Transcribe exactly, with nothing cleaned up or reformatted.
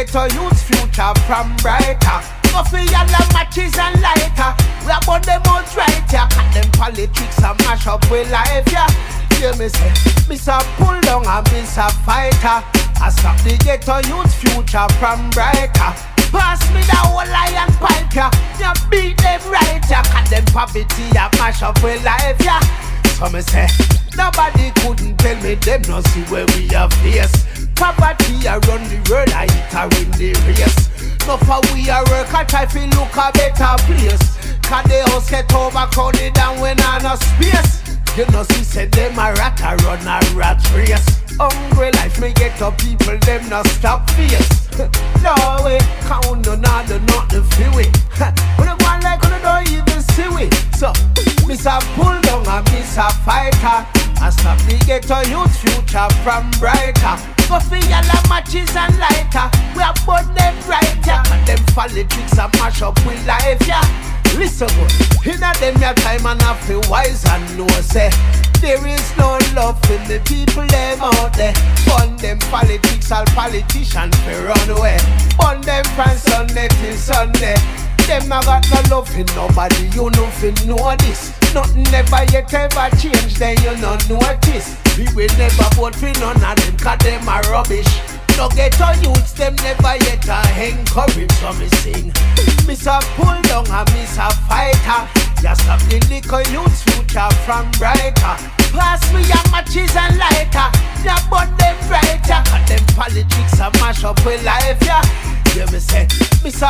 ghetto youth future from brighter. Go for yellow matches and lighter. We about them out right here. Cut them politics and mash up with life, yeah. Hear me say, miss a pull down and miss a fighter. I stop the ghetto youth future from brighter. Pass me the whole lion pipe, yeah. You beat them right, yeah. Cut them poverty and mash up with life, yeah. So me say, nobody couldn't tell me them no see where we are face. Poverty around the world, I eat her in the race. No for we a work, I try to look a better place. Cause the house get overcrowded and when I no space. You know see say them a rat a run a rat race. Hungry life me get up people, them no stop face. No way, count no not the not the freeway. When I go on like when I don't even see we. So, miss a pull down and miss a fighter. I stop the ghetto youth future from brighter. Go for yellow matches and lighter. We are both them right, yeah. And them politics and mash up with life, yeah. Listen good, inna them your time and I feel wise and know say there is no love in the people them out there. Burn them politics, all politicians fi run away. Burn them from Sunday till Sunday. Them not got no love in nobody, you know fi know this. Nothing never yet ever change, then you no notice. We will never vote for none of them, cause them are rubbish. No ghetto youths, them never yet a encourage. So me sing, miss a pull down and miss a fighter. You stop the little youths future from brighter. Pass me your matches and lighter. You burn them right, yeah. Cut them politics and mash up with life, yeah. Hear me say, miss a